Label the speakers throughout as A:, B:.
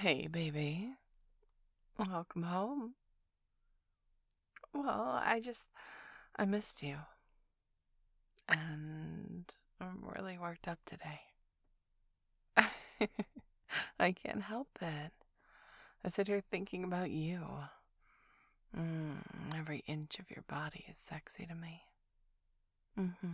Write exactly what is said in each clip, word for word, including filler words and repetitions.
A: Hey, baby. Welcome home. Well, I just, I missed you. And I'm really worked up today. I can't help it. I sit here thinking about you. Mm, every inch of your body is sexy to me. Mm-hmm.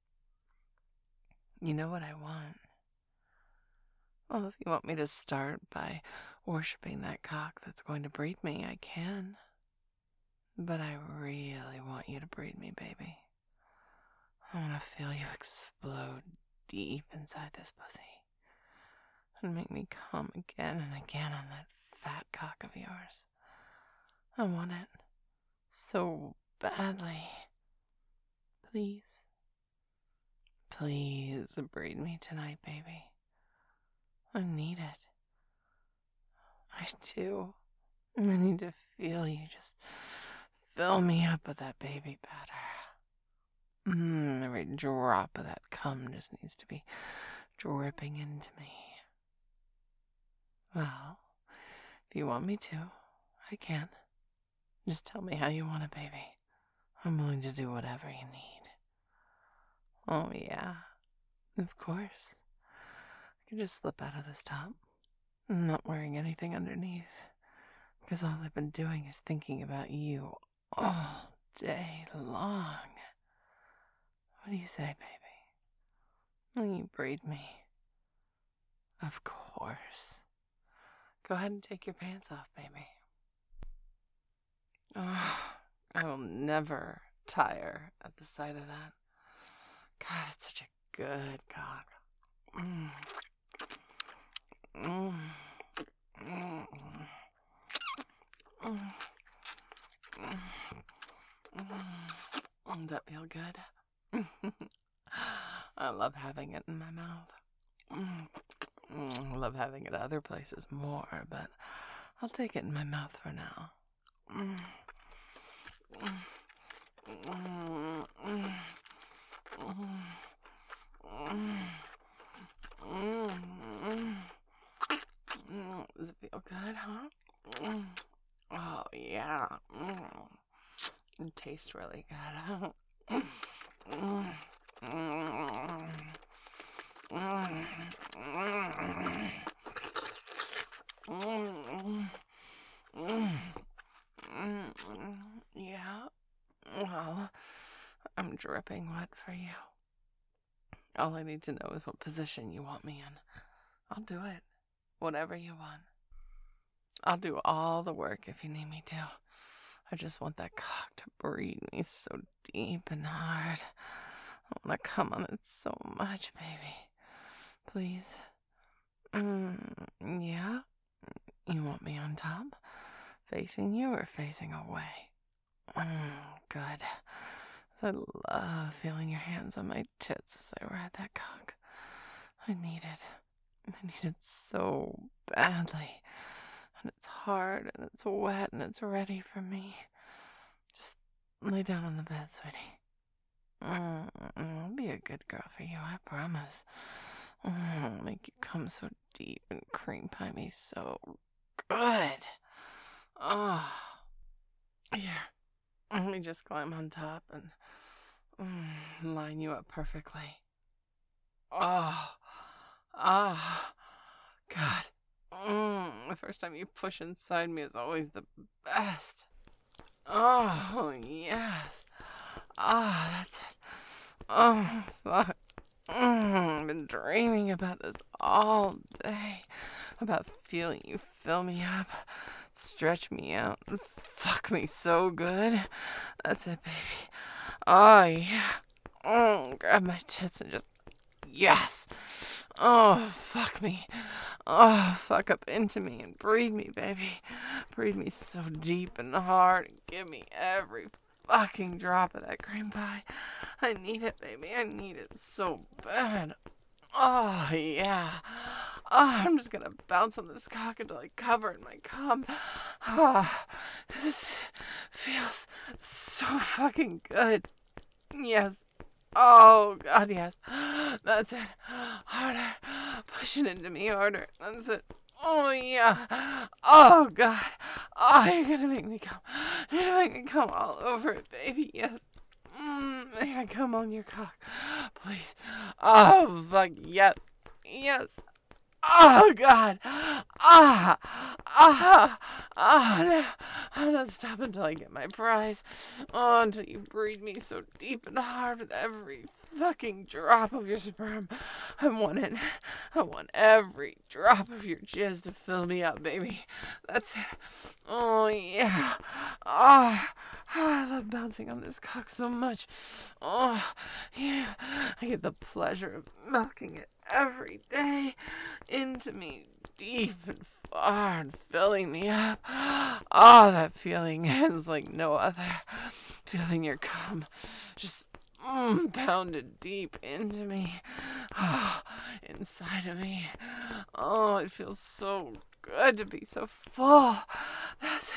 A: You know what I want? Well, if you want me to start by worshipping that cock that's going to breed me, I can. But I really want you to breed me, baby. I want to feel you explode deep inside this pussy and make me come again and again on that fat cock of yours. I want it so badly. Please. Please breed me tonight, baby. I need it. I do. I need to feel you just fill me up with that baby batter. Mm, every drop of that cum just needs to be dripping into me. Well, if you want me to, I can. Just tell me how you want it, baby. I'm willing to do whatever you need. Oh, yeah. Of course. I can just slip out of this top. I'm not wearing anything underneath. Because all I've been doing is thinking about you all day long. What do you say, baby? Will you breed me? Of course. Go ahead and take your pants off, baby. Oh, I will never tire at the sight of that. God, it's such a good cock. Mm. Mm. Mm. Mm. Mm. Does that feel good? I love having it in my mouth. Mm. Mm. I love having it other places more, but I'll take it in my mouth for now. Mm. Mm. Mm. Mm. Mm. Mm. Does it feel good, huh? Mm. Oh, yeah. Mm. It tastes really good. Mm. Mm. Mm. Mm. Mm. Mm. Yeah. Well, I'm dripping wet for you. All I need to know is what position you want me in. I'll do it. Whatever you want. I'll do all the work if you need me to. I just want that cock to breed me so deep and hard. I want to come on it so much, baby. Please. Mm, yeah? You want me on top? Facing you or facing away? Mm, good. I love feeling your hands on my tits as I ride that cock. I need it. I need it so badly. And it's hard, and it's wet, and it's ready for me. Just lay down on the bed, sweetie. Mm, I'll be a good girl for you, I promise. Mm, I'll make you come so deep and cream pie me so good. Oh. Here, let me just climb on top and mm, line you up perfectly. Oh. Ah. Oh. God. Mm, the first time you push inside me is always the best. Oh, yes. Ah, oh, that's it. Oh, fuck. Mm, I've been dreaming about this all day. About feeling you fill me up, stretch me out, and fuck me so good. That's it, baby. Oh, yeah. Oh, grab my tits and just... Yes! Oh, fuck me. Oh, fuck up into me and breed me, baby. Breed me so deep and hard and give me every fucking drop of that cream pie. I need it, baby. I need it so bad. Oh, yeah. Oh, I'm just gonna bounce on this cock until I cover in my cum. Oh, this feels so fucking good. Yes. Oh, God, yes. That's it. Harder. Push it into me harder. That's it. Oh, yeah. Oh, God. Oh, you're gonna make me come. You're gonna make me come all over it, baby. Yes. Mm, may I come on your cock? Please. Oh, fuck. Yes. Yes. Oh, God. Ah. Ah. Ah. No. I'm not stopping until I get my prize. Oh, until you breathe me so deep and hard with every fucking drop of your sperm. I want it. I want every drop of your jizz to fill me up, baby. That's it. Oh, yeah. Oh, I love bouncing on this cock so much. Oh, yeah. I get the pleasure of milking it every day into me, deep and far, and filling me up. Oh, that feeling is like no other. Feeling your cum just mm, pounded deep into me, oh, inside of me. Oh, it feels so good to be so full. That's it.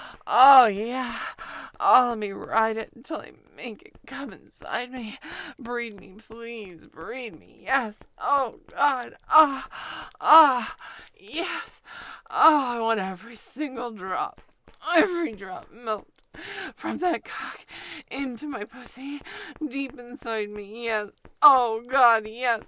A: Oh, yeah. Oh, let me ride it until I make it come inside me. Breed me, please. Breed me. Yes. Oh, God. Ah. Oh, ah. Oh, yes. Oh, I want every single drop. Every drop milked from that cock into my pussy, deep inside me. Yes. Oh, God. Yes.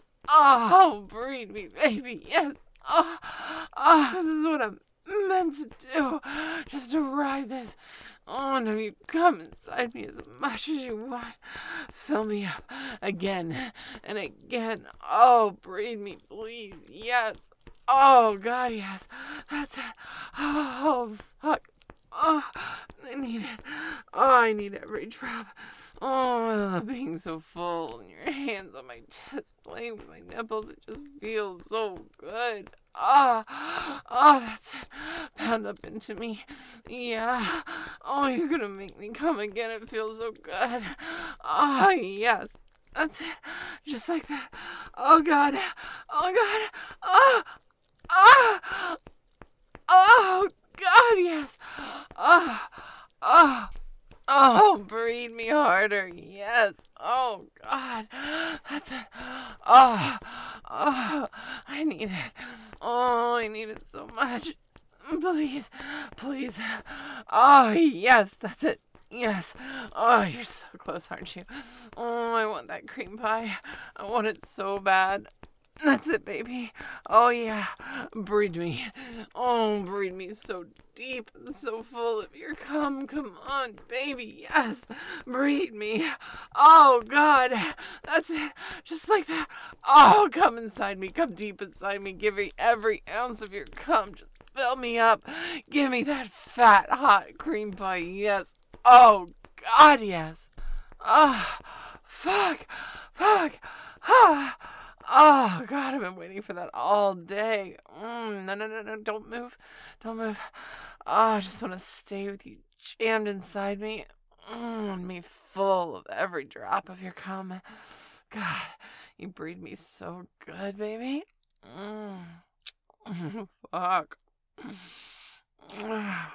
A: Oh, breed me, baby. Yes. Oh, oh, this is what I'm meant to do, just to ride this on. Have you come inside me as much as you want? Fill me up again and again. Oh, breathe me, please. Yes. Oh, God, yes. That's it. Oh, fuck. Oh, I need it. Oh, I need every drop. Oh, I love being so full, and your hands on my tits playing with my nipples. It just feels so good. Ah, oh, oh, that's it. Pound up into me. Yeah. Oh, you're gonna make me come again. It feels so good. Oh, yes. That's it. Just like that. Oh, God. Oh, God. Oh, oh, oh, God, yes. Oh, oh. Oh, breathe me harder. Yes. Oh, God. That's it. Oh, oh, I need it. Oh, I need it so much. Please, please. Oh, yes, that's it. Yes. Oh, you're so close, aren't you? Oh, I want that cream pie. I want it so bad. That's it, baby. Oh, yeah. Breed me. Oh, breed me so deep and so full of your cum. Come on, baby. Yes. Breed me. Oh, God. That's it. Just like that. Oh, come inside me. Come deep inside me. Give me every ounce of your cum. Just fill me up. Give me that fat, hot cream pie. Yes. Oh, God, yes. Oh, fuck. Fuck. Ah. Oh, God, I've been waiting for that all day. Mm, no, no, no, no, don't move. Don't move. Oh, I just want to stay with you jammed inside me. Mm, me full of every drop of your cum. God, you breed me so good, baby. Mm. Fuck. Mm,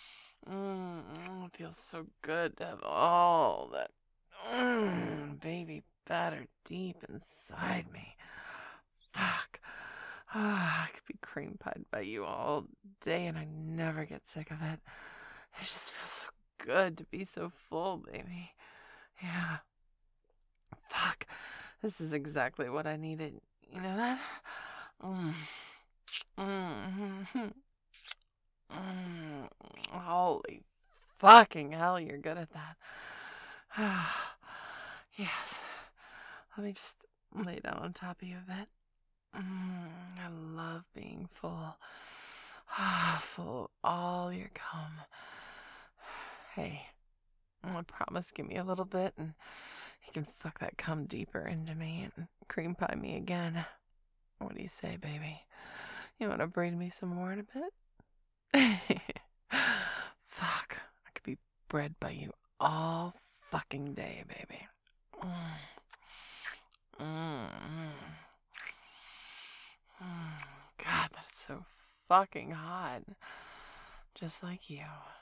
A: it feels so good to have all that mm, baby batter deep inside me. Fuck. Ah, I could be cream pied by you all day and I never get sick of it. It just feels so good to be so full, baby. Yeah. Fuck. This is exactly what I needed. You know that? Mm. Mm. Mm. Holy fucking hell, you're good at that. Yes. Let me just lay down on top of you a bit. Mm, I love being full. Full of all your cum. Hey, I promise, give me a little bit and you can fuck that cum deeper into me and cream pie me again. What do you say, baby? You want to breed me some more in a bit? Fuck, I could be bred by you all fucking day, baby. Mm. Mm. God, that's so fucking hot. Just like you.